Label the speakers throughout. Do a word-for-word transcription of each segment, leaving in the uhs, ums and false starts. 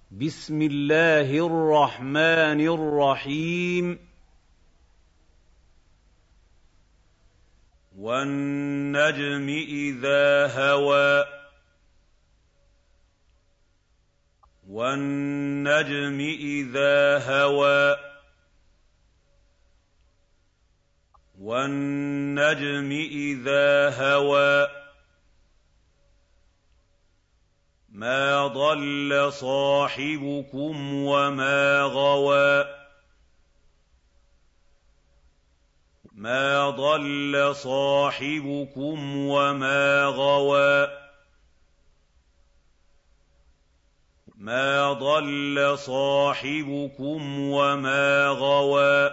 Speaker 1: بسم الله الرحمن الرحيم والنجم إذا هوى والنجم إذا هوى والنجم إذا هوى ما ضل صاحبكم وما غوى ما ضل صاحبكم وما غوى ما ضل صاحبكم وما غوى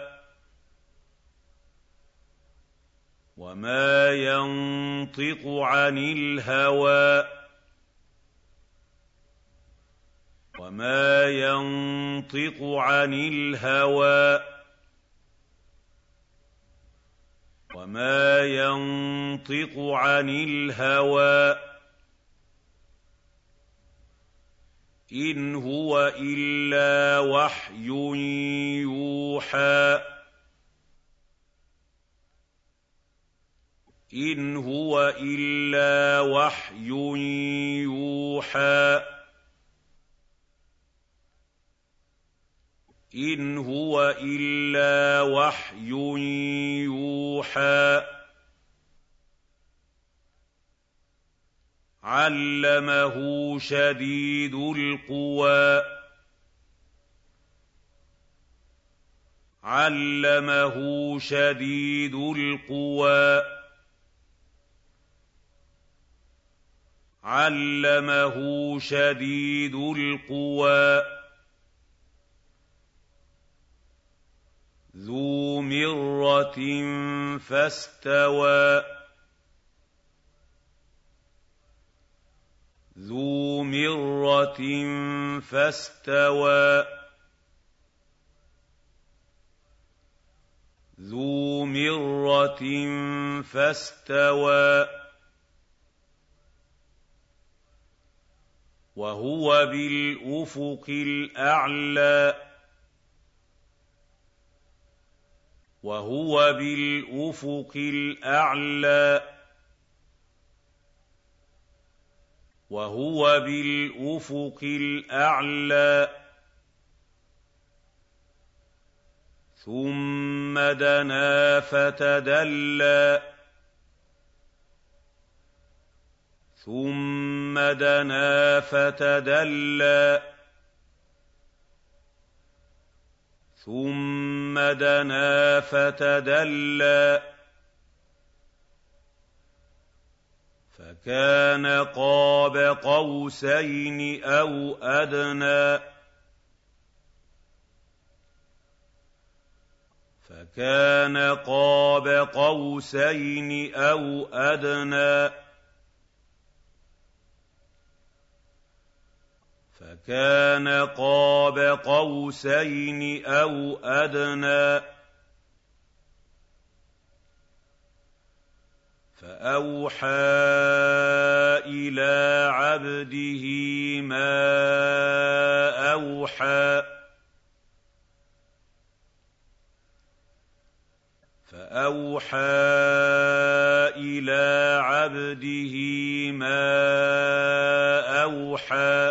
Speaker 1: وما ينطق عن الهوى وما ينطق عن الهوى وما ينطق عن الهوى إن هو إلا وحي يوحى إن هو إلا وحي يوحى إن هو إلا وحي يوحى علمه شديد القوى علمه شديد القوى علمه شديد القوى ذو مرة فاستوى ذو مرة فاستوى ذو مرة فاستوى وهو بالأفق الأعلى وهو بالأفق الأعلى وهو بالأفق الأعلى ثم دنا فتدلى ثم دنا فتدلى ثم دنا فتدلى فكان قاب قوسين أو أدنى فكان قاب قوسين أو أدنى فكان قاب قوسين أو أدنى فأوحى إلى عبده ما أوحى فأوحى إلى عبده ما أوحى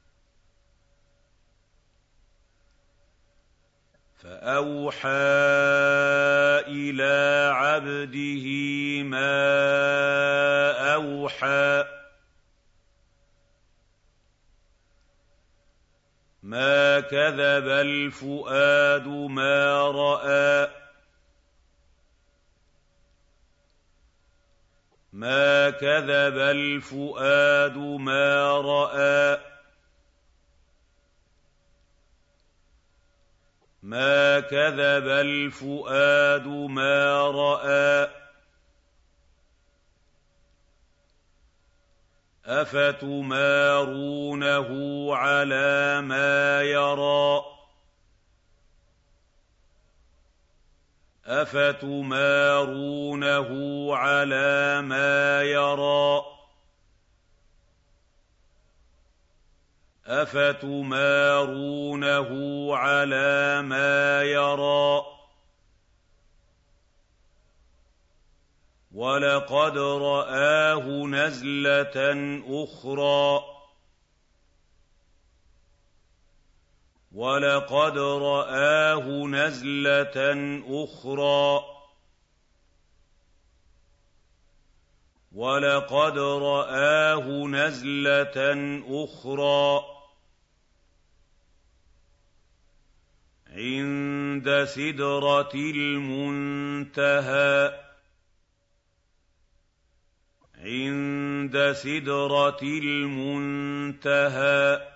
Speaker 1: فأوحى إلى عبده ما أوحى ما كذب الفؤاد ما رأى ما كذب الفؤاد ما رأى ما كذب الفؤاد ما رأى أفتمارونه على ما يرى أفتمارونه على ما يرى أَفَتُمَارُونَهُ عَلَىٰ مَا يَرَىٰ وَلَقَدْ رَآهُ نَزْلَةً أُخْرَىٰ وَلَقَدْ رَآهُ نَزْلَةً أُخْرَىٰ وَلَقَدْ رَآهُ نَزْلَةً أُخْرَىٰ عِندَ سِدْرَةِ الْمُنتَهَىٰ عِندَ سِدْرَةِ الْمُنتَهَىٰ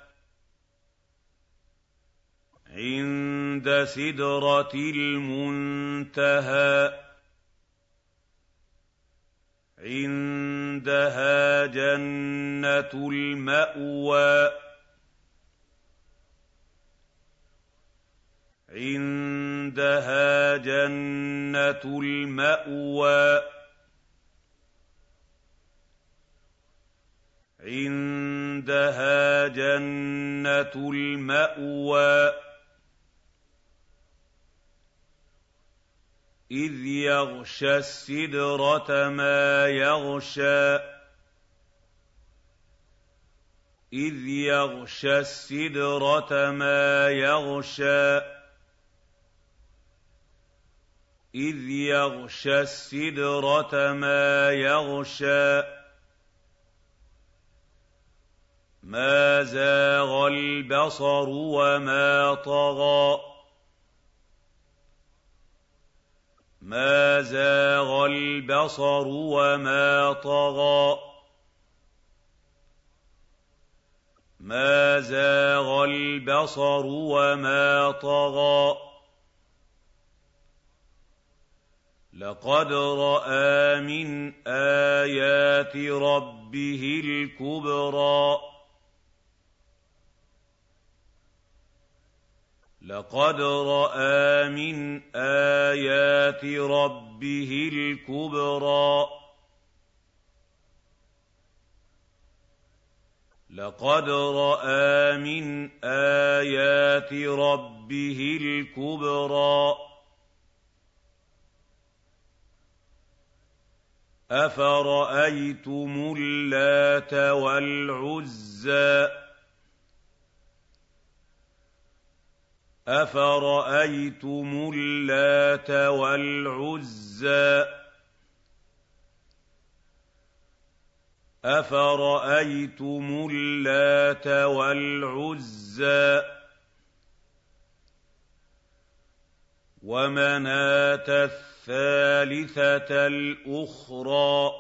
Speaker 1: عِندَ سِدْرَةِ الْمُنتَهَىٰ عِندَهَا جَنَّةُ الْمَأْوَىٰ عِندَهَا جَنَّةُ الْمَأْوَىٰ عِندَهَا جَنَّةُ الْمَأْوَىٰ إِذْ يَغْشَى السِّدْرَةَ مَا يَغْشَىٰ إِذْ يَغْشَى السِّدْرَةَ مَا يَغْشَىٰ إِذْ يَغْشَى السِّدْرَةَ مَا يَغْشَىٰ مَا زَاغَ الْبَصَرُ وَمَا طَغَىٰ مَا زَاغَ الْبَصَرُ وَمَا طَغَىٰ مَا زَاغَ الْبَصَرُ وَمَا طَغَىٰ لَقَدْ رَأَىٰ مِنْ آيَاتِ رَبِّهِ الْكُبْرَى لَقَدْ رَأَىٰ مِنْ آيَاتِ رَبِّهِ الْكُبْرَى لَقَدْ رَأَىٰ مِنْ آيَاتِ رَبِّهِ الْكُبْرَى أَفَرَأَيْتُمُ اللَّاتَ وَالْعُزَّىٰ أَفَرَأَيْتُمُ اللَّاتَ وَالْعُزَّىٰ أَفَرَأَيْتُمُ اللَّاتَ وَالْعُزَّىٰ وَمَنَاةَ الثَّالِثَةَ الْأُخْرَىٰ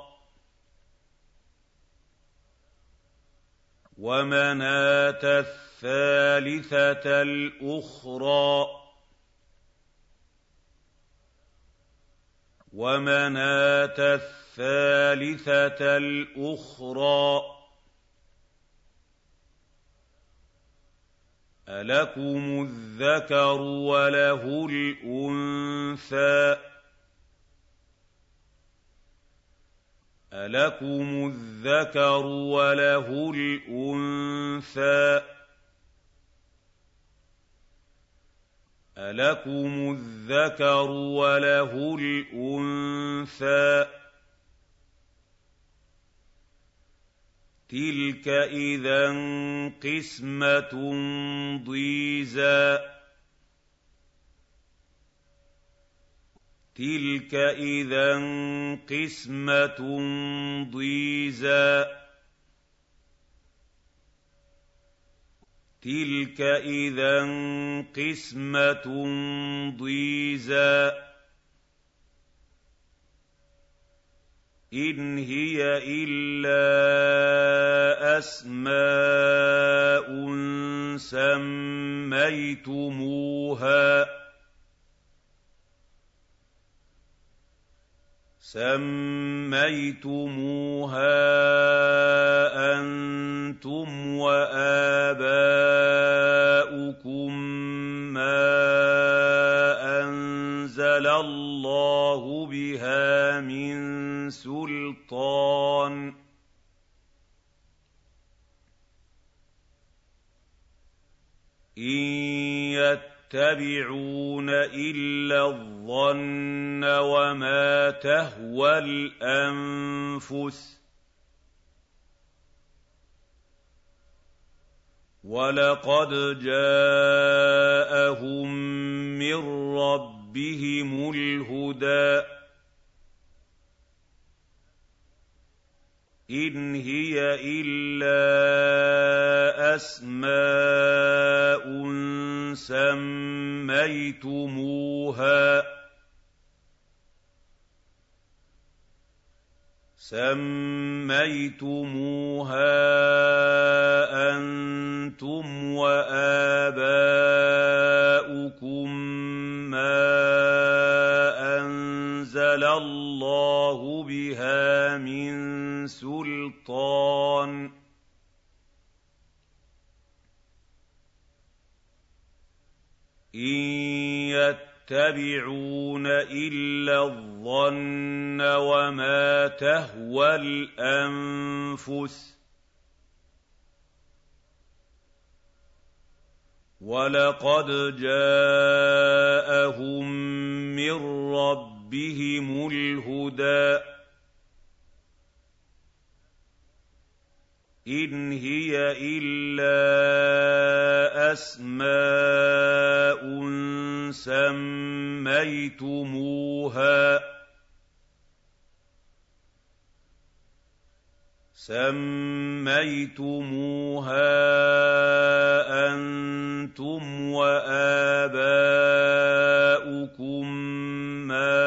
Speaker 1: وَمَنَاةَ الثَّالِثَةَ الْأُخْرَىٰ وَمَنَاةَ الثَّالِثَةَ الْأُخْرَىٰ أَلَكُمُ الذَّكَرُ وَلَهُ الْأُنثَىٰ أَلَكُمُ الذَّكَرُ وَلَهُ الْأُنثَىٰ أَلَكُمُ الذَّكَرُ وَلَهُ الْأُنثَىٰ تِلْكَ إِذًا قِسْمَةٌ ضِيزَىٰ تِلْكَ إِذًا قِسْمَةٌ ضِيزَىٰ تِلْكَ إِذًا قِسْمَةٌ ضِيزَىٰ إِنْ هِيَ إِلَّا أَسْمَاءٌ سَمَّيْتُمُوهَا سَمَّيْتُمُوهَا أَنتُمْ وَآبَاؤُكُم مَّا أَنزَلَ اللَّهُ بِهَا مِن سُلْطَانٍ إِن يَتَّبِعُونَ إِلَّا الظَّنَّ وَمَا تَهْوَى الْأَنفُسُ ۖ وَلَقَدْ جَاءَهُم مِّن رَّبِّهِمُ الْهُدَىٰ إِنْ هِيَ إِلَّا أَسْمَاءٌ سَمَّيْتُمُوهَا سَمَّيْتُمُوهَا أَنتُمْ وَآبَاؤُكُم مَّا أَنزَلَ اللَّهُ بِهَا مِن سُلْطَانٍ ۚ إِن يَتَّبِعُونَ إِلَّا الظَّنَّ وَمَا تَهْوَى الْأَنفُسُ ۖ وَلَقَدْ جَاءَهُم مِّن رَّبِّهِمُ الْهُدَىٰ إِنْ هِيَ إِلَّا أَسْمَاءٌ سَمَّيْتُمُوهَا سَمَّيْتُمُوهَا أَنتُمْ وَآبَاؤُكُم مَّا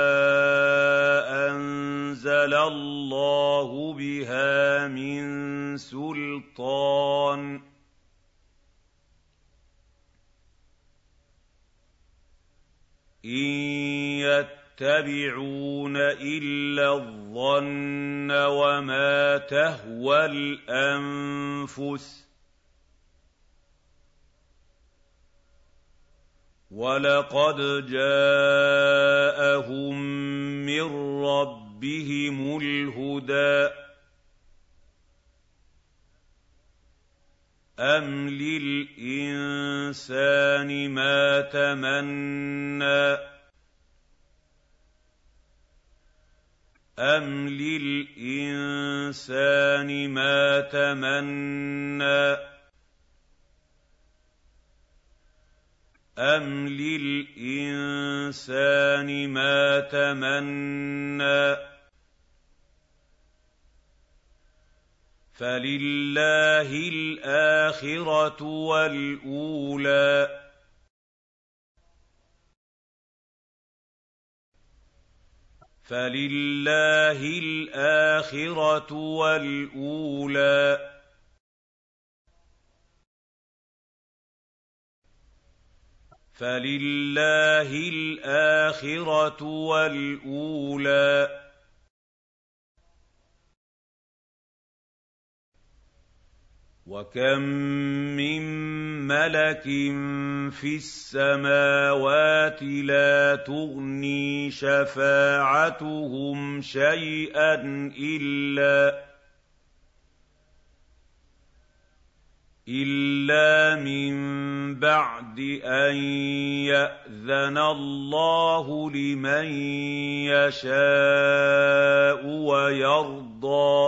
Speaker 1: أَنزَلَ اللَّهُ بِهَا مِن سُلْطَانٍ ۚ إِن يَتَّبِعُونَ إِلَّا الظَّنَّ وَمَا تَهْوَى الْأَنفُسُ ۖ وَلَقَدْ جَاءَهُم مِّن رَّبِّهِمُ الْهُدَىٰ أَمْ لِلْإِنسَانِ مَا تَمَنَّىٰ أَمْ لِلْإِنسَانِ مَا تَمَنَّىٰ أَمْ لِلْإِنسَانِ مَا تَمَنَّىٰ فَلِلَّهِ الْآخِرَةُ وَالْأُولَىٰ فَلِلَّهِ الْآخِرَةُ وَالْأُولَىٰ فَلِلَّهِ الْآخِرَةُ وَالْأُولَىٰ وَكَم مِّن مَّلَكٍ فِي السَّمَاوَاتِ لَا تُغْنِي شَفَاعَتُهُمْ شَيْئًا إِلَّا إِلَّا مِن بَعْدِ أَن يَأْذَنَ اللَّهُ لِمَن يَشَاءُ وَيَرْضَىٰ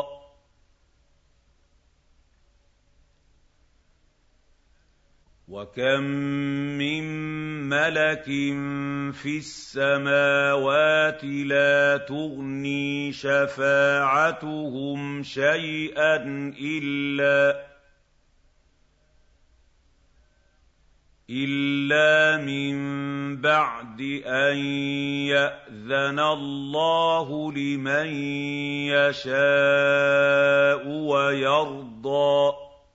Speaker 1: وَكَم مِّن مَّلَكٍ فِي السَّمَاوَاتِ لَا تُغْنِي شَفَاعَتُهُمْ شَيْئًا إِلَّا إِلَّا مِن بَعْدِ أَن يَأْذَنَ اللَّهُ لِمَن يَشَاءُ وَيَرْضَىٰ.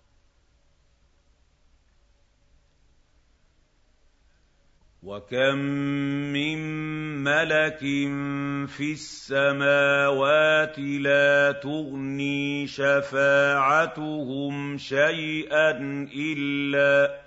Speaker 1: وَكَم مِّن مَّلَكٍ فِي السَّمَاوَاتِ لَا تُغْنِي شَفَاعَتُهُمْ شَيْئًا إِلَّا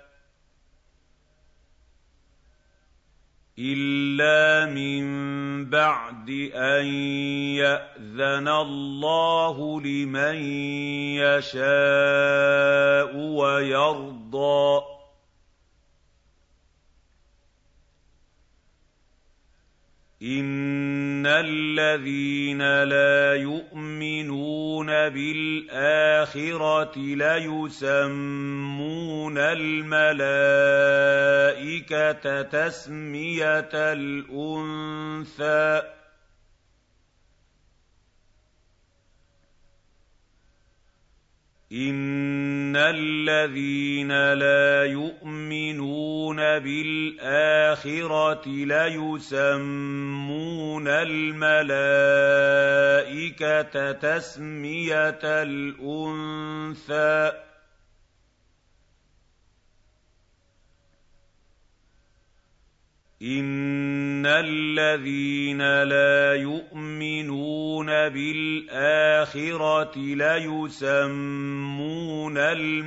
Speaker 1: إِلَّا مِن بَعْدِ أَن يَأْذَنَ اللَّهُ لِمَن يَشَاءُ وَيَرْضَىٰ. إِنَّ الَّذِينَ لَا يُؤْمِنُونَ بِالْآخِرَةِ لَيُسَمُّونَ الْمَلَائِكَةَ تَسْمِيَةَ الْأُنثَىٰ إِنَّ الَّذِينَ لَا يُؤْمِنُونَ بِالْآخِرَةِ لَيُسَمُّونَ الْمَلَائِكَةَ تَسْمِيَةَ الْأُنثَىٰ إِنَّ الَّذِينَ لَا يُؤْمِنُونَ بِالْآخِرَةِ لَيُسَمُّونَ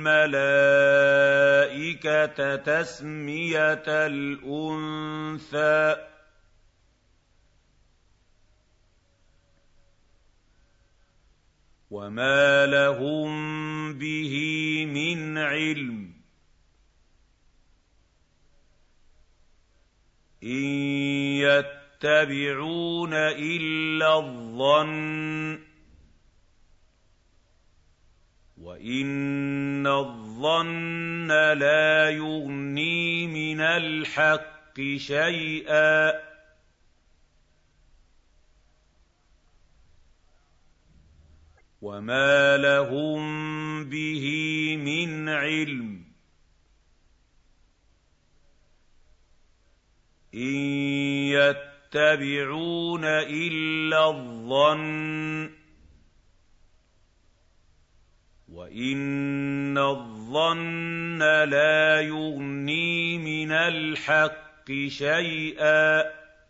Speaker 1: الْمَلَائِكَةَ تَسْمِيَةَ الْأُنثَىٰ وَمَا لَهُم بِهِ مِنْ عِلْمٍ إِن يَتَّبِعُونَ إِلَّا الظَّنَّ وَإِنَّ الظَّنَّ لَا يُغْنِي مِنَ الْحَقِّ شَيْئًا وَمَا لَهُم بِهِ مِنْ عِلْمٍ إِن يَتَّبِعُونَ إِلَّا الظَّنَّ وَإِنَّ الظَّنَّ لَا يُغْنِي مِنَ الْحَقِّ شَيْئًا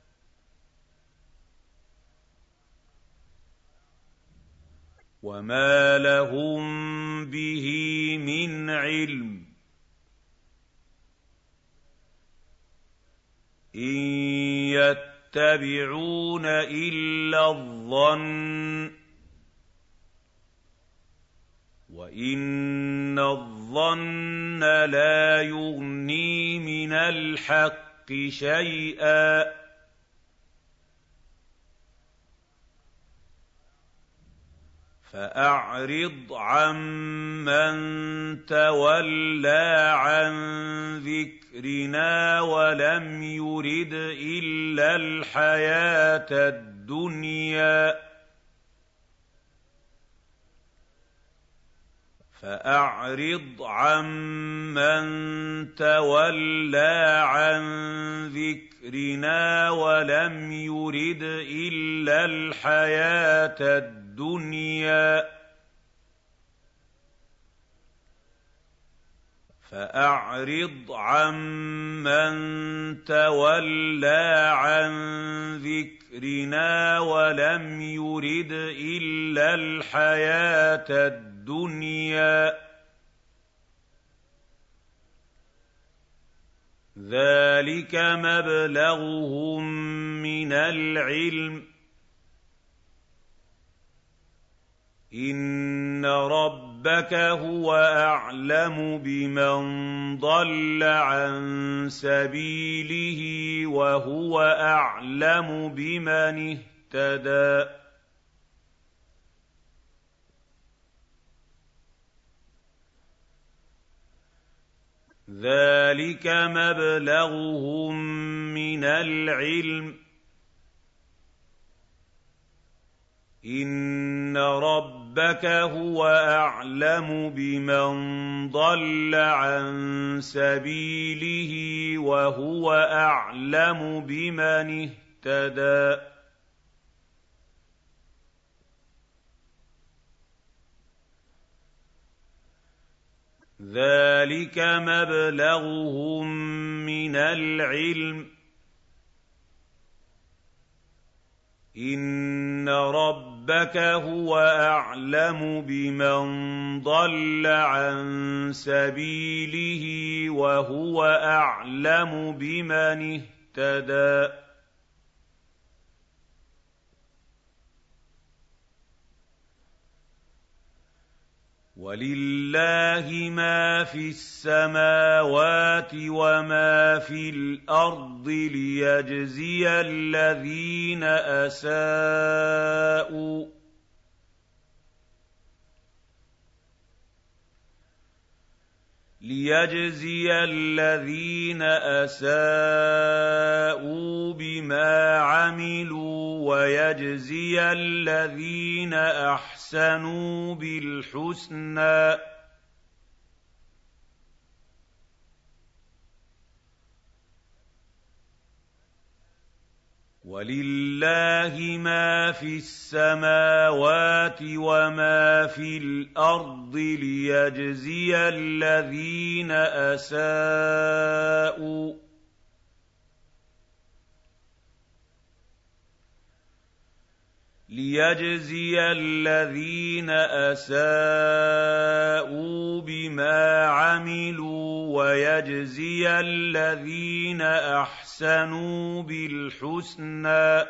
Speaker 1: وَمَا لَهُم بِهِ مِنْ عِلْمٍ إِن يَتَّبِعُونَ إِلَّا الظَّنَّ وَإِنَّ الظَّنَّ لَا يُغْنِي مِنَ الْحَقِّ شَيْئًا فَأَعْرِضْ عَمَّن تَوَلَّىٰ عَن ذِكْرِنَا وَلَمْ يُرِدْ إِلَّا الْحَيَاةَ الدُّنْيَا فَأَعْرِضْ عَمَّن تَوَلَّىٰ عَن ذِكْرِنَا وَلَمْ يُرِدْ إِلَّا الْحَيَاةَ الدُّنْيَا فَأَعْرِضْ عَمَّن تَوَلَّىٰ عَن ذِكْرِنَا وَلَمْ يُرِدْ إِلَّا الْحَيَاةَ الدُّنْيَا ذَٰلِكَ مَبْلَغُهُم مِّنَ الْعِلْمِ ۚ إِنَّ رَبَّكَ هُوَ أَعْلَمُ بِمَن ضَلَّ عَن سَبِيلِهِ وَهُوَ أَعْلَمُ بِمَنِ اهْتَدَىٰ ذَٰلِكَ مَبْلَغُهُم مِّنَ الْعِلْمِ ۚ إِنَّ رَبَّكَ هُوَ أَعْلَمُ بِمَن ضَلَّ عَن سَبِيلِهِ وَهُوَ أَعْلَمُ بِمَنِ اهْتَدَىٰ ذَٰلِكَ مَبْلَغُهُم مِّنَ الْعِلْمِ ۚ إِنَّ رَبَّكَ هُوَ أَعْلَمُ بِمَن ضَلَّ عَن سَبِيلِهِ وَهُوَ أَعْلَمُ بِمَنِ اهْتَدَىٰ وَلِلَّهِ مَا فِي السَّمَاوَاتِ وَمَا فِي الْأَرْضِ لِيَجْزِيَ الَّذِينَ أَسَاءُوا لِيَجْزِيَ الَّذِينَ أَسَاءُوا بِمَا عَمِلُوا وَيَجْزِيَ الَّذِينَ أَحْسَنُوا بِالْحُسْنَىٰ ۚ وَلِلَّهِ مَا فِي السَّمَاوَاتِ وَمَا فِي الْأَرْضِ لِيَجْزِيَ الَّذِينَ أَسَاءُوا لِيَجْزِيَ الَّذِينَ أَسَاءُوا بِمَا عَمِلُوا وَيَجْزِيَ الَّذِينَ أَحْسَنُوا بِالْحُسْنَىٰ ۚ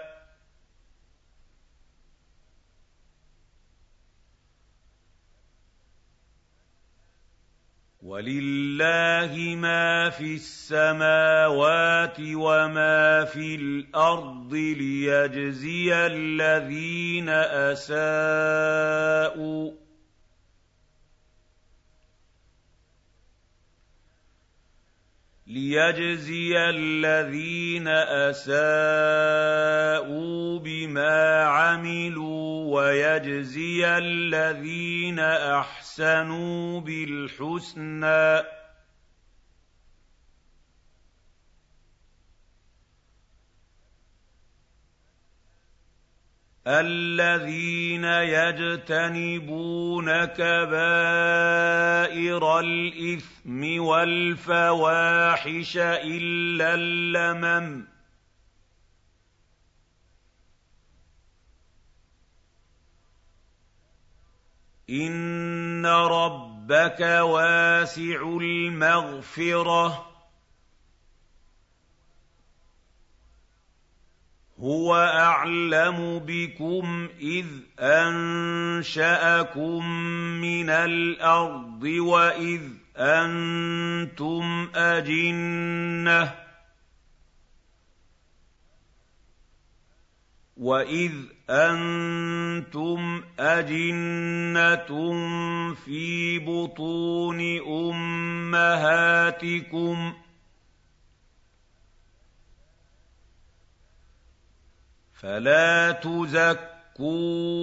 Speaker 1: وَلِلَّهِ مَا فِي السَّمَاوَاتِ وَمَا فِي الْأَرْضِ لِيَجْزِيَ الَّذِينَ أَسَاءُوا لِيَجْزِيَ الَّذِينَ أَسَاءُوا بِمَا عَمِلُوا وَيَجْزِيَ الَّذِينَ أَحْسَنُوا بِالْحُسْنَىٰ ۚ الَّذِينَ يَجْتَنِبُونَ كَبَائِرَ الْإِثْمِ وَالْفَوَاحِشَ إِلَّا اللَّمَمَ ۚ إِنَّ رَبَّكَ وَاسِعُ الْمَغْفِرَةِ ۚ هُوَ أَعْلَمُ بِكُمْ إِذْ أَنشَأَكُم مِّنَ الْأَرْضِ وَإِذْ أَنتُمْ أَجِنَّةٌ وَإِذْ أَنتُمْ أَجِنَّةٌ فِي بُطُونِ أُمَّهَاتِكُمْ ۖ فَلَا تُزَكُّوا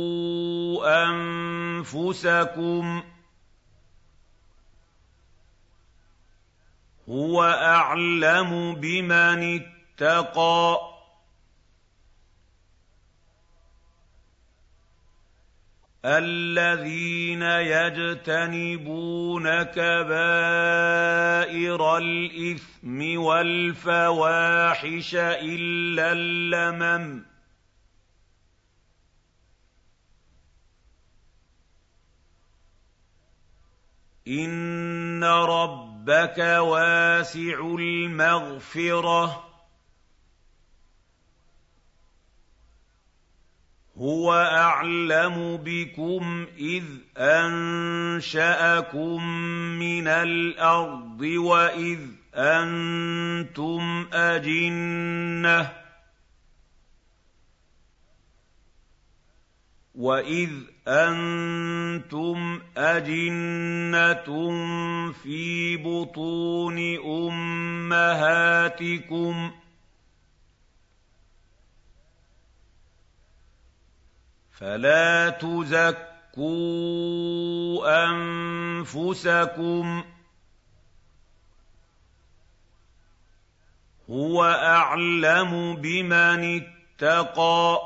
Speaker 1: أَنفُسَكُمْ ۖ هُوَ أَعْلَمُ بِمَنِ اتَّقَىٰ الَّذِينَ يَجْتَنِبُونَ كَبَائِرَ الْإِثْمِ وَالْفَوَاحِشَ إِلَّا اللَّمَمَ ۚ إِنَّ رَبَّكَ وَاسِعُ الْمَغْفِرَةِ ۚ هُوَ أَعْلَمُ بِكُمْ إِذْ أَنشَأَكُم مِّنَ الْأَرْضِ وَإِذْ أَنتُمْ أَجِنَّةٌ وَإِذْ أَنتُمْ أَجِنَّةٌ فِي بُطُونِ أُمَّهَاتِكُمْ ۖ فَلَا تُزَكُّوا أَنفُسَكُمْ ۖ هُوَ أَعْلَمُ بِمَنِ اتَّقَىٰ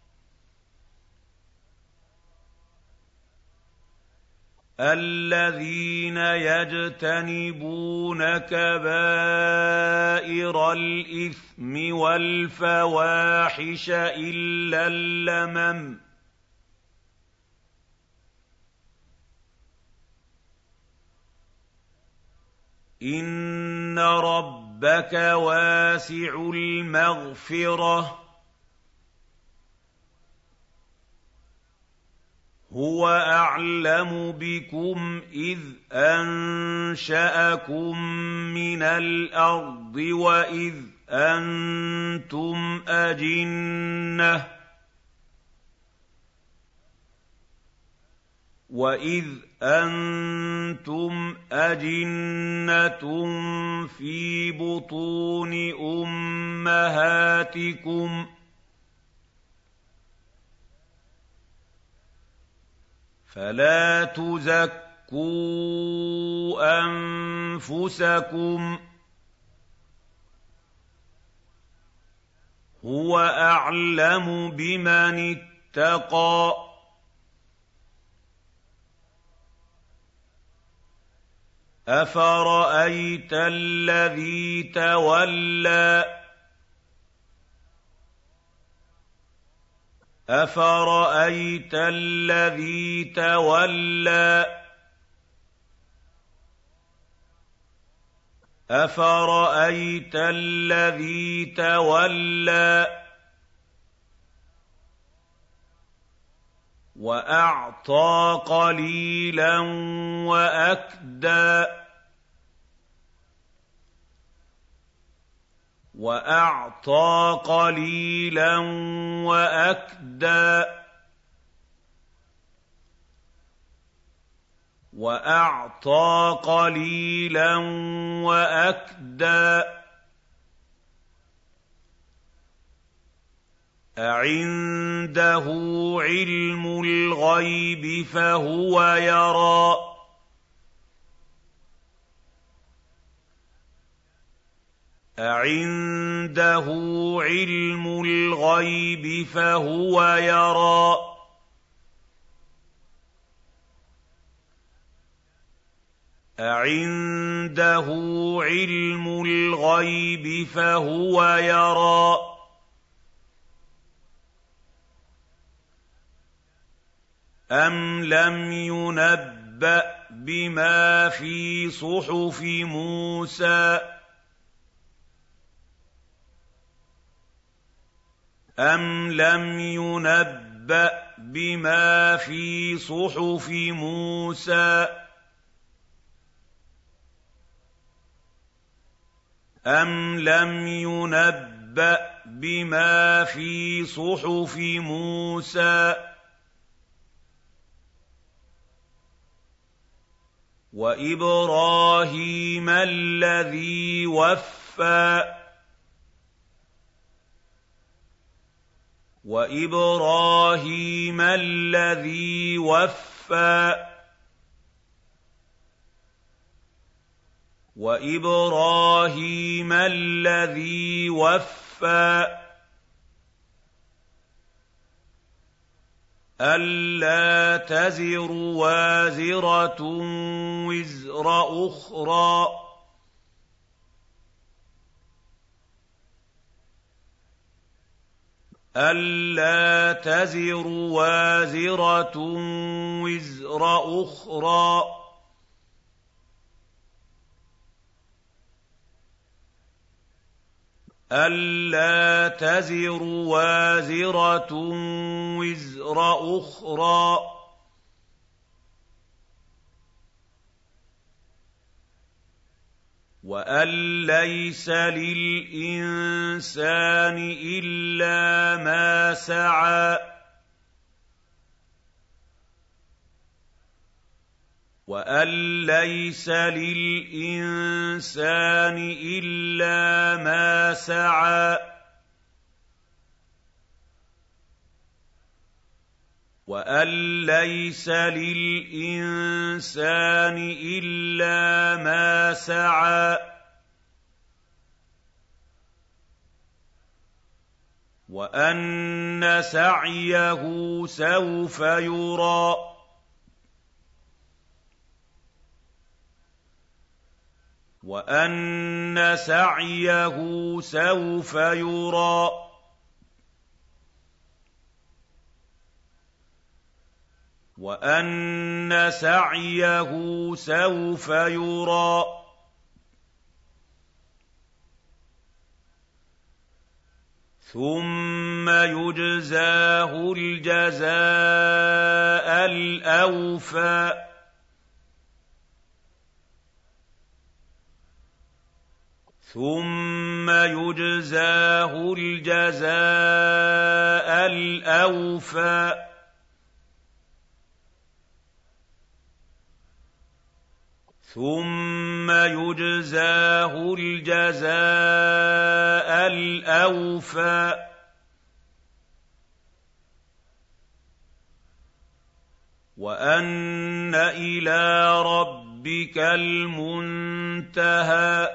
Speaker 1: الَّذِينَ يَجْتَنِبُونَ كَبَائِرَ الْإِثْمِ وَالْفَوَاحِشَ إِلَّا اللَّمَمَ ۚ إِنَّ رَبَّكَ وَاسِعُ الْمَغْفِرَةِ ۚ هُوَ أَعْلَمُ بِكُمْ إِذْ أَنشَأَكُم مِّنَ الْأَرْضِ وَإِذْ أَنتُمْ أَجِنَّةٌ وَإِذْ أَنتُمْ أَجِنَّةٌ فِي بُطُونِ أُمَّهَاتِكُمْ فَلَا تُزَكُّوا أَنفُسَكُمْ هُوَ أَعْلَمُ بِمَنِ اتَّقَىٰ أَفَرَأَيْتَ الَّذِي تَوَلَّىٰ أَفَرَأَيْتَ الَّذِي تَوَلَّىٰ أَفَرَأَيْتَ الَّذِي تَوَلَّىٰ وَأَعْطَىٰ قَلِيلًا وَأَكْدَىٰ وَأَعْطَىٰ قَلِيلًا وَأَكْدَىٰ وَأَعْطَىٰ قَلِيلًا وَأَكْدَىٰ أَعِندَهُ عِلْمُ الْغَيْبِ فَهُوَ يَرَىٰ أَعِندَهُ عِلْمُ الْغَيْبِ فَهُوَ يَرَىٰ أَعِندَهُ عِلْمُ الْغَيْبِ فَهُوَ يَرَىٰ أَمْ لَمْ يُنَبَّأْ بِمَا فِي صُحُفِ مُوسَىٰ أَمْ لَمْ يُنَبَّأْ بِمَا فِي صُحُفِ مُوسَىٰ أَمْ لَمْ يُنَبَّأْ بِمَا فِي صُحُفِ مُوسَىٰ وَإِبْرَاهِيمَ الَّذِي وَفَّىٰ وَإِبْرَاهِيمَ الَّذِي وَفَّىٰ وَإِبْرَاهِيمَ الَّذِي وَفَّىٰ أَلَّا تَزِرُ وَازِرَةٌ وِزْرَ أُخْرَىٰ أَلَّا تَزِرُ وَازِرَةٌ وِزْرَ أُخْرَىٰ أَلَّا تَزِرُ وَازِرَةٌ وِزْرَ أُخْرَىٰ وَأَن لَّيْسَ لِلْإِنسَانِ إِلَّا مَا سَعَىٰ وَأَن لَّيْسَ لِلْإِنسَانِ إِلَّا مَا سَعَىٰ وَأَن لَّيْسَ لِلْإِنسَانِ إِلَّا مَا سَعَىٰ وَأَنَّ سَعْيَهُ سَوْفَ يُرَىٰ وَأَنَّ سَعْيَهُ سَوْفَ يُرَىٰ وَأَنَّ سَعْيَهُ سَوْفَ يُرَىٰ ثُمَّ يُجْزَاهُ الْجَزَاءَ الْأَوْفَىٰ ثُمَّ يُجْزَاهُ الْجَزَاءَ الْأَوْفَىٰ ثُمَّ يُجْزَاهُ الْجَزَاءَ الْأَوْفَىٰ وَأَنَّ إِلَىٰ رَبِّكَ الْمُنتَهَىٰ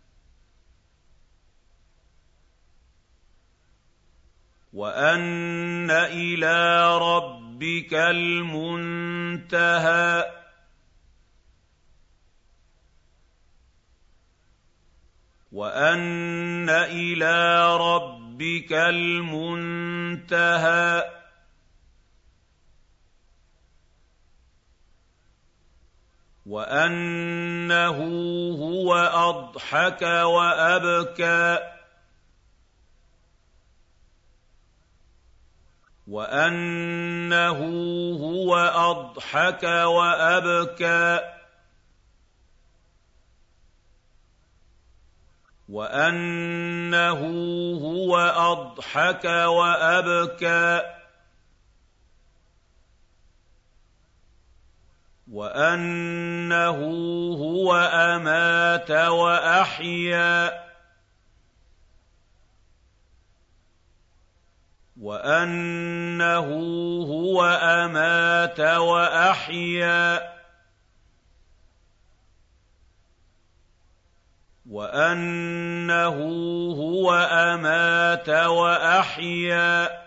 Speaker 1: وَأَنَّ إِلَىٰ رَبِّكَ الْمُنتَهَىٰ وَأَنَّ إِلَىٰ رَبِّكَ الْمُنتَهَىٰ وَأَنَّهُ هُوَ أَضْحَكَ وَأَبْكَىٰ وَأَنَّهُ هُوَ أَضْحَكَ وَأَبْكَىٰ وَأَنَّهُ هُوَ أَضْحَكَ وَأَبْكَىٰ وَأَنَّهُ هُوَ أَمَاتَ وَأَحْيَا وَأَنَّهُ هُوَ أَمَاتَ وَأَحْيَا وَأَنَّهُ هُوَ أَمَاتَ وَأَحْيَا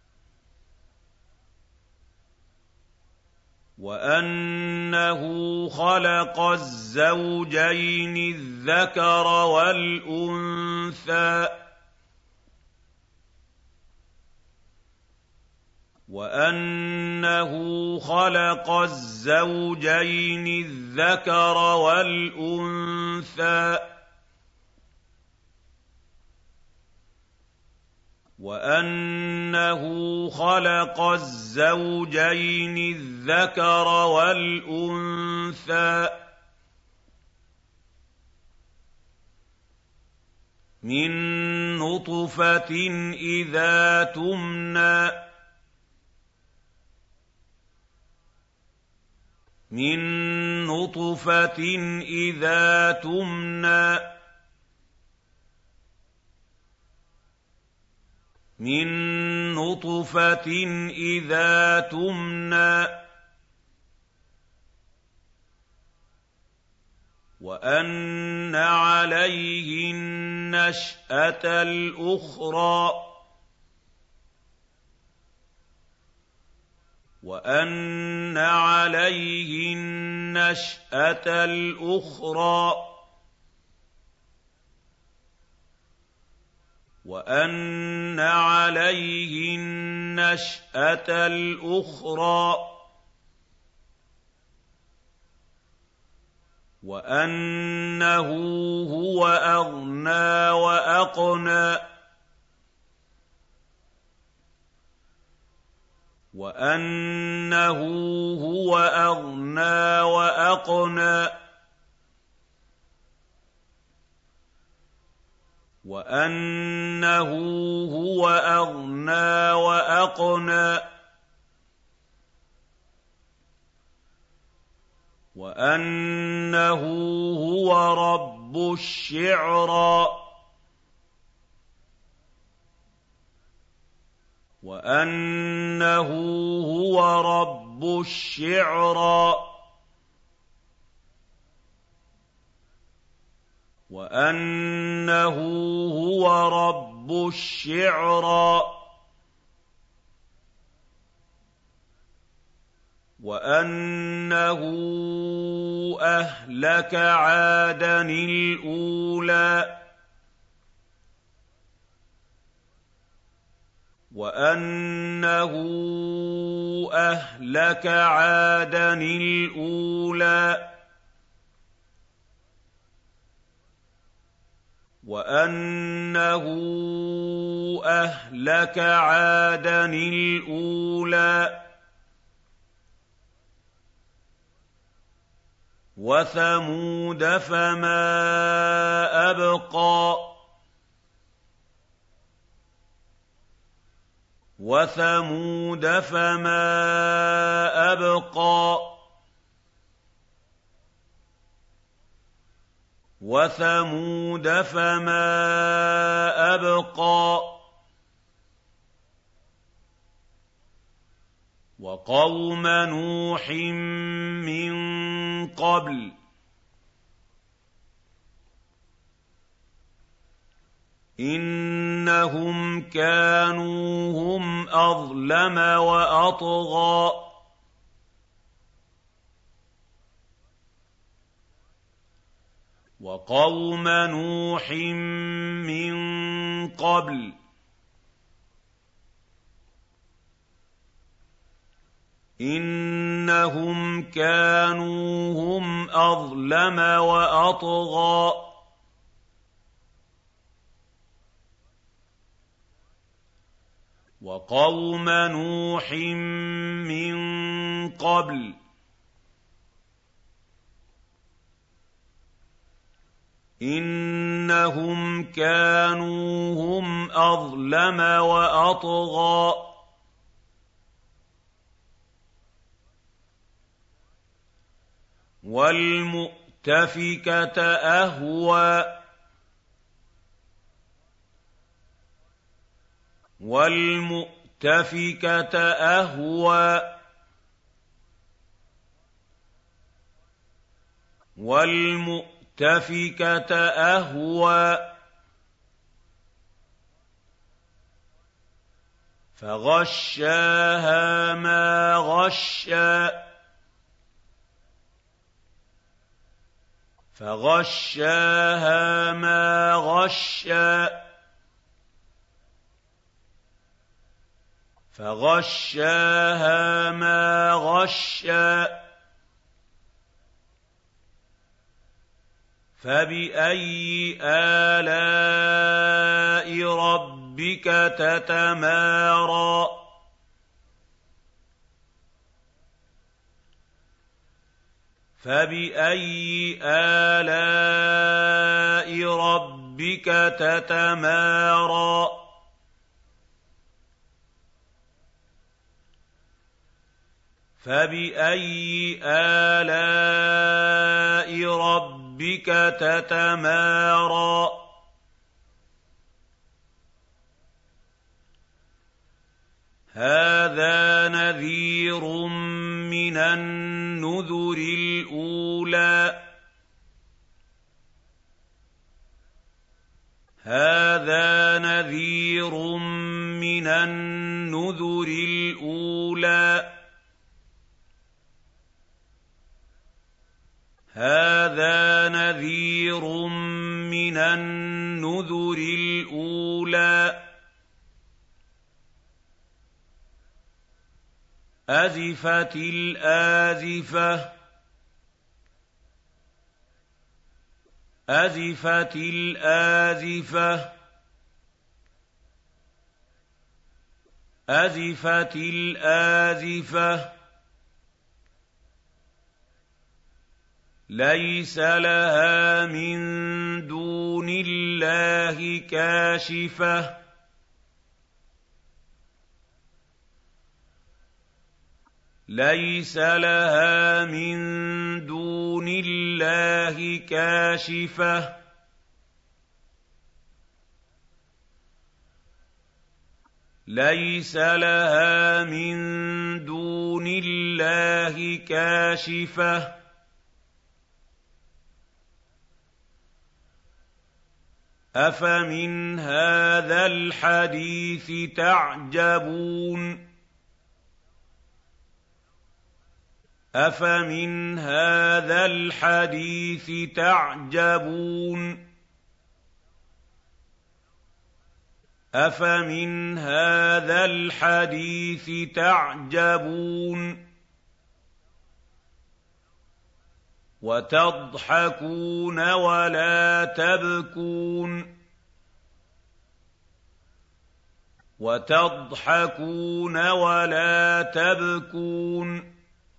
Speaker 1: وَأَنَّهُ خَلَقَ الزَّوْجَيْنِ الذَّكَرَ وَالْأُنثَىٰ وَأَنَّهُ خَلَقَ الزَّوْجَيْنِ الذَّكَرَ وَالْأُنثَىٰ وَأَنَّهُ خَلَقَ الزَّوْجَيْنِ الذَّكَرَ وَالْأُنثَىٰ مِن نُّطْفَةٍ إِذَا تُمْنَىٰ مِن نُّطْفَةٍ إِذَا تُمْنَىٰ مِن نُّطْفَةٍ إِذَا تُمْنَىٰ وَأَنَّ عَلَيْهِ النَّشْأَةَ الْأُخْرَىٰ وَأَنَّ عَلَيْهِ النَّشْأَةَ الْأُخْرَىٰ وَأَنَّ عَلَيْهِ النَّشْأَةَ الْأُخْرَىٰ وَأَنَّهُ هُوَ أَغْنَىٰ وَأَقْنَىٰ وَأَنَّهُ هُوَ أَغْنَىٰ وَأَقْنَىٰ وَأَنَّهُ هُوَ أَغْنَىٰ وَأَقْنَىٰ وَأَنَّهُ هُوَ رَبُّ الشِّعْرَىٰ وَأَنَّهُ هُوَ رَبُّ الشِّعْرَىٰ وَأَنَّهُ هُوَ رَبُّ الشِّعْرَىٰ وَأَنَّهُ أَهْلَكَ عَادًا الْأُولَىٰ وَأَنَّهُ أَهْلَكَ عَادًا الْأُولَىٰ وَأَنَّهُ أَهْلَكَ عَادًا الْأُولَىٰ وَثَمُودَ فَمَا أَبْقَىٰ وَثَمُودَ فَمَا أَبْقَىٰ وَثَمُودَ فَمَا أَبْقَىٰ وَقَوْمَ نُوحٍ مِّن قَبْلُ ۖ إِنَّهُمْ كَانُوا هُمْ أَظْلَمَ وَأَطْغَىٰ وَقَوْمَ نُوحٍ مِّن قَبْلُ ۖ إِنَّهُمْ كَانُوا هُمْ أَظْلَمَ وَأَطْغَىٰ وَقَوْمَ نُوحٍ مِّن قَبْلُ ۖ إِنَّهُمْ كَانُوا هُمْ أَظْلَمَ وَأَطْغَىٰ وَالْمُؤْتَفِكَةَ أَهْوَىٰ وَالْمُؤْتَفِكَةَ أَهْوَىٰ وَالْمُؤْتَفِكَةَ أَهْوَىٰ فَغَشَّاهَا مَا غَشَّىٰ فَغَشَّاهَا مَا غَشَّىٰ فَغَشَّاهَا مَا غَشَّىٰ فَبِأَيِّ آلَاءِ رَبِّكَ تَتَمَارَىٰ فَبِأَيِّ آلَاءِ رَبِّكَ تَتَمَارَىٰ فَبِأَيِّ آلَاءِ رَبِّكَ تَتَمَارَىٰ هَٰذَا نَذِيرٌ مِّنَ النُّذُرِ الْأُولَىٰ هَٰذَا نَذِيرٌ مِّنَ النُّذُرِ الْأُولَىٰ هَٰذَا نَذِيرٌ مِّنَ النُّذُرِ الْأُولَىٰ أَزِفَتِ الْآزِفَةُ أَزِفَتِ الْآزِفَةُ أَزِفَتِ الْآزِفَةُ لَيْسَ لَهَا مِن دُونِ اللَّهِ كَاشِفَةٌ لَيْسَ لَهَا مِن دُونِ اللَّهِ كَاشِفَةٌ لَيْسَ لَهَا مِن دُونِ اللَّهِ كَاشِفَةٌ أَفَمِنْ هَٰذَا الْحَدِيثِ تَعْجَبُونَ أَفَمِنْ هَٰذَا الْحَدِيثِ تَعْجَبُونَ أَفَمِنْ هَٰذَا الْحَدِيثِ تَعْجَبُونَ وَتَضْحَكُونَ وَلَا تَبْكُونَ وَتَضْحَكُونَ وَلَا تَبْكُونَ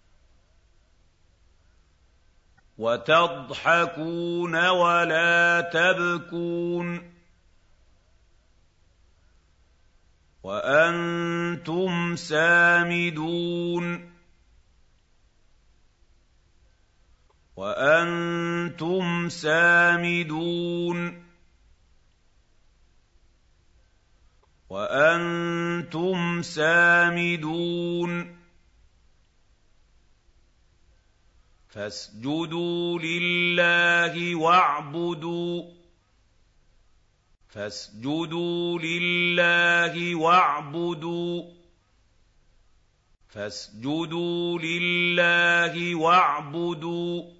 Speaker 1: وَتَضْحَكُونَ وَلَا تَبْكُونَ وَأَنتُمْ سَامِدُونَ وَأَنتُمْ سَامِدُونَ وَأَنتُمْ سَامِدُونَ فَاسْجُدُوا لِلَّهِ وَاعْبُدُوا فَاسْجُدُوا لِلَّهِ وَاعْبُدُوا فَاسْجُدُوا لِلَّهِ وَاعْبُدُوا